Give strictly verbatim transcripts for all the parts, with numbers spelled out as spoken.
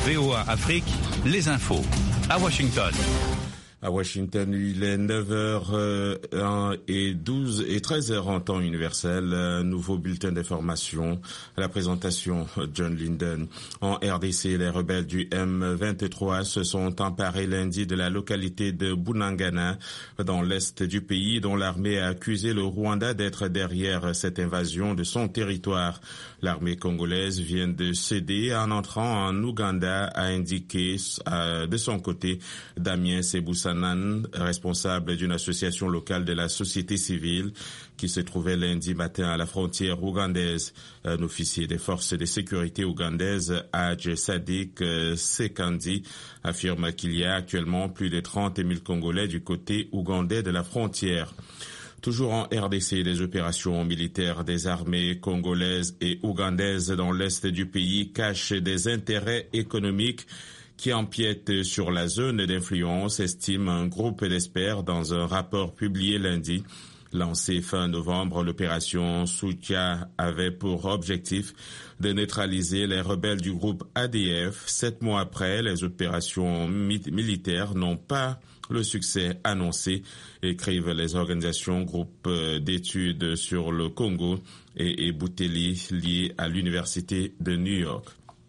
V O A Afrique, les infos. À Washington. À Washington, il est neuf heures et douze et treize heures en temps universel. Un nouveau bulletin d'information. La présentation, John Linden. En R D C, les rebelles du M vingt-trois se sont emparés lundi de la localité de Bunagana, dans l'est du pays, dont l'armée a accusé le Rwanda d'être derrière cette invasion de son territoire. L'armée congolaise vient de céder en entrant en Ouganda, a indiqué euh, de son côté Damien Seboussa, responsable d'une association locale de la société civile qui se trouvait lundi matin à la frontière ougandaise. Un officier des forces de sécurité ougandaises, Hadj Sadiq Sekandi, affirme qu'il y a actuellement plus de trente mille Congolais du côté ougandais de la frontière. Toujours en R D C, des opérations militaires des armées congolaises et ougandaises dans l'est du pays cachent des intérêts économiques qui empiète sur la zone d'influence, estime un groupe d'experts dans un rapport publié lundi. Lancée fin novembre, l'opération Soutia avait pour objectif de neutraliser les rebelles du groupe A D F. Sept mois après, les opérations mi- militaires n'ont pas le succès annoncé, écrivent les organisations groupes d'études sur le Congo et, et Bouteli liées à l'Université de New York.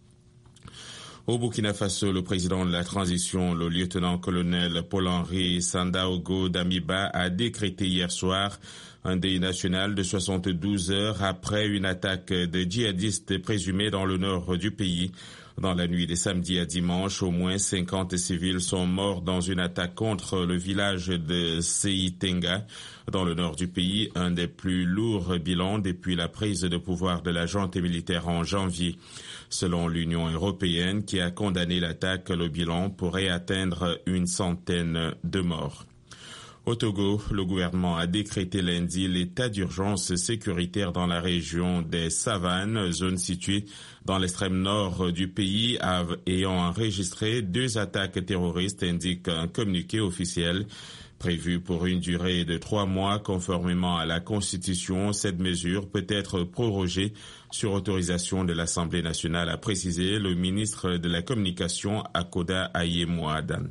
Au Burkina Faso, le président de la transition, le lieutenant-colonel Paul-Henri Sandaogo Damiba, a décrété hier soir un deuil national de soixante-douze heures après une attaque de djihadistes présumés dans le nord du pays. Dans la nuit de samedi à dimanche, au moins cinquante civils sont morts dans une attaque contre le village de Seitenga, dans le nord du pays, un des plus lourds bilans depuis la prise de pouvoir de la junte militaire en janvier. Selon l'Union européenne, qui a condamné l'attaque, le bilan pourrait atteindre une centaine de morts. Au Togo, le gouvernement a décrété lundi l'état d'urgence sécuritaire dans la région des Savanes, zone située dans l'extrême nord du pays, ayant enregistré deux attaques terroristes, indique un communiqué officiel. Prévu pour une durée de trois mois conformément à la Constitution, cette mesure peut être prorogée sur autorisation de l'Assemblée nationale, a précisé le ministre de la Communication Akoda Ayemouadan.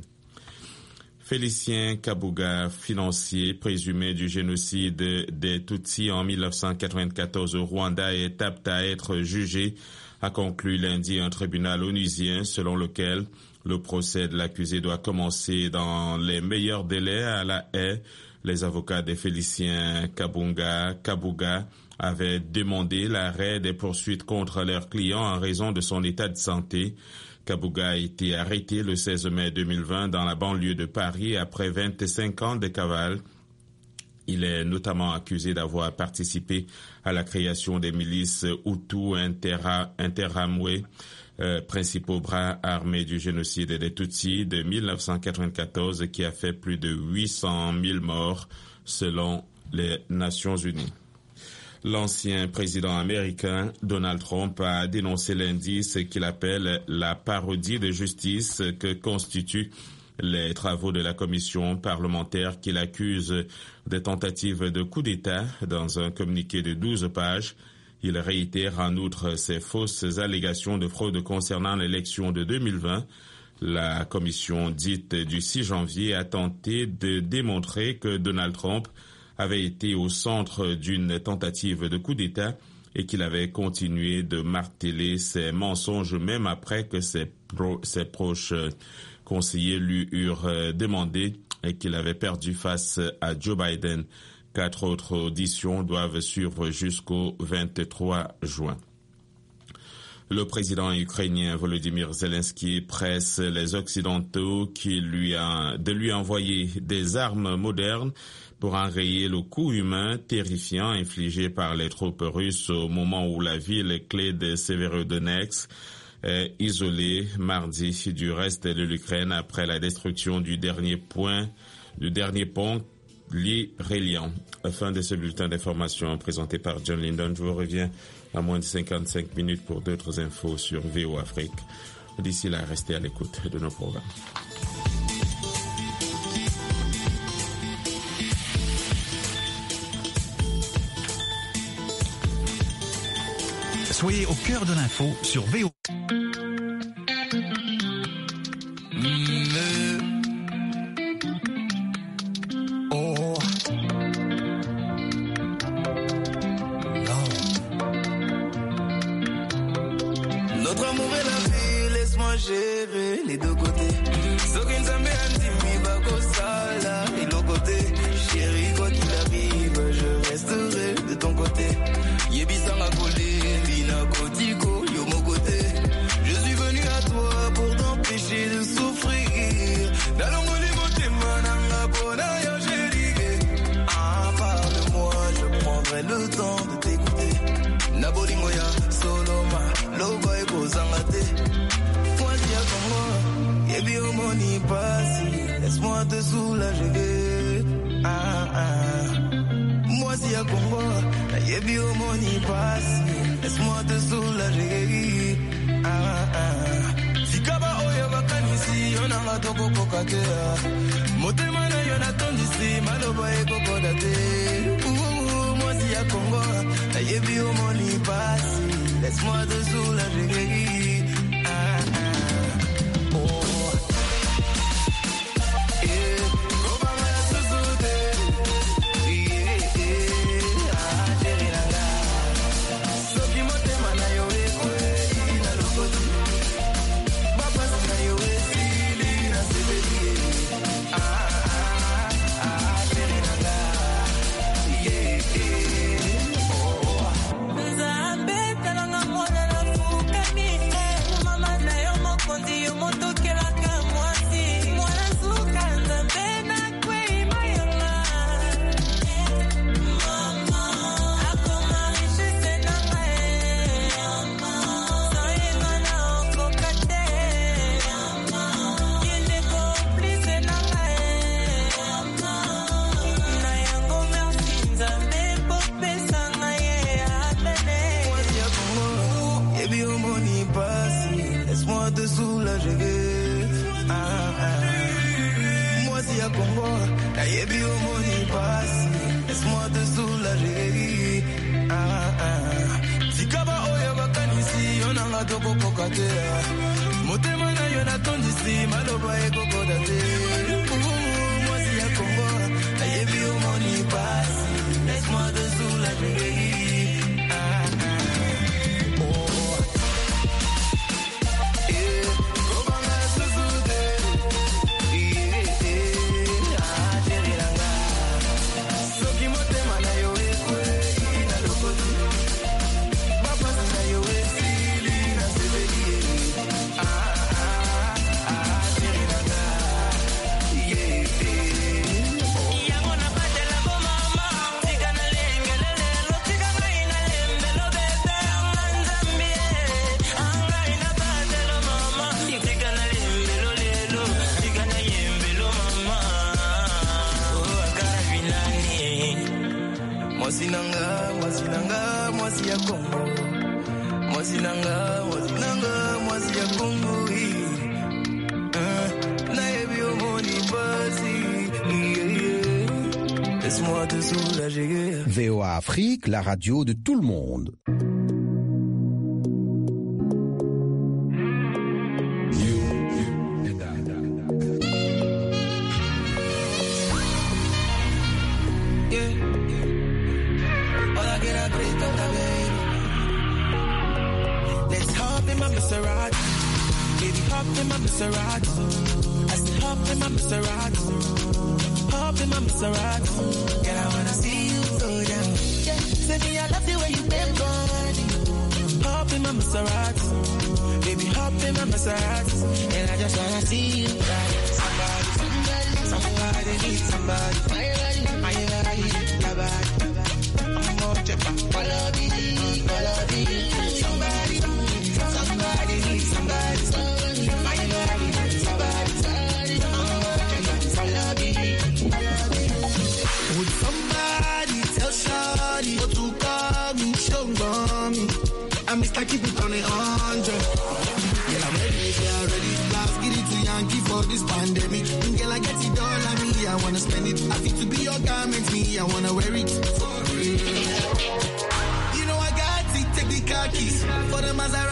Félicien Kabuga, financier présumé du génocide des Tutsis en mille neuf cent quatre-vingt-quatorze au Rwanda, est apte à être jugé, a conclu lundi un tribunal onusien selon lequel le procès de l'accusé doit commencer dans les meilleurs délais à La Haye. Les avocats de Félicien Kabunga, Kabuga avaient demandé l'arrêt des poursuites contre leur client en raison de son état de santé. Kabuga a été arrêté le seize mai deux mille vingt dans la banlieue de Paris après vingt-cinq ans de cavale. Il est notamment accusé d'avoir participé à la création des milices Hutu Interahamwe, euh, principaux bras armés du génocide des Tutsis de mille neuf cent quatre-vingt-quatorze, qui a fait plus de huit cent mille morts selon les Nations Unies. L'ancien président américain Donald Trump a dénoncé lundi ce qu'il appelle la parodie de justice que constituent les travaux de la commission parlementaire qu'il accuse de tentatives de coup d'État. Dans un communiqué de douze pages, il réitère en outre ses fausses allégations de fraude concernant l'élection de deux mille vingt. La commission dite du six janvier a tenté de démontrer que Donald Trump avait été au centre d'une tentative de coup d'État et qu'il avait continué de marteler ses mensonges même après que ses, pro, ses proches conseillers lui eurent demandé et qu'il avait perdu face à Joe Biden. Quatre autres auditions doivent suivre jusqu'au vingt-trois juin. Le président ukrainien Volodymyr Zelensky presse les Occidentaux qui lui a, de lui envoyer des armes modernes pour enrayer le coup humain terrifiant infligé par les troupes russes au moment où la ville clé de Severodonetsk est isolée mardi du reste de l'Ukraine après la destruction du dernier point, du dernier pont l'Irélien. Fin de ce bulletin d'information présenté par John Linden. Je vous reviens à moins de cinquante-cinq minutes pour d'autres infos sur V O Afrique. D'ici là, restez à l'écoute de nos programmes. Soyez au cœur de l'info sur V O. Notre amour est la vie, laisse-moi gérer les deux côtés. Sokin Zambé Antimi Bako Sala et l'autre côté. Chérie, quoi qu'il arrive, je resterai de ton côté. Yebisanga Kolé, Bina Kotiko, yo mon côté. Je suis venu à toi pour t'empêcher de souffrir. Dalongoli Motema Nanga Bona yo Jérigué. Ah, parle-moi, je prendrai le temps de t'écouter. Nabolingoya, Soloma, Loba et Bozangate. Moi, si à Congo, Yebi Omoni Passi, laisse-moi te soulager. Ah, ah. Moi, si à Congo, Yebi Omoni Passi, laisse-moi te soulager. Ah, ah. Si Kaba Oya Bakanisi, on a Toko Kokatea. Motema na Yonaton d'ici, Maloba et Kokodate. Moi, si à Congo, Yebi Omoni Passi, laisse-moi te soulager. Ah, ah. Oh. V O A Afrique, la radio de tout le monde.